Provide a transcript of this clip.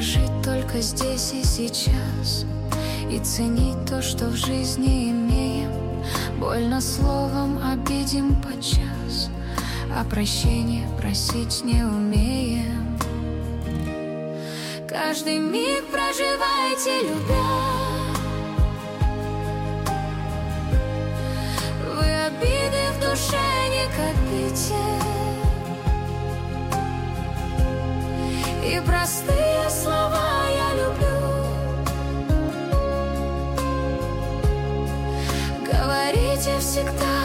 жить только здесь и сейчас, и ценить то, что в жизни имеем. Больно словом обидим подчас, а прощения просить не умеем. Каждый миг проживайте, любя. Вы обиды в душе не копите, и простые слова я люблю. Говорите всегда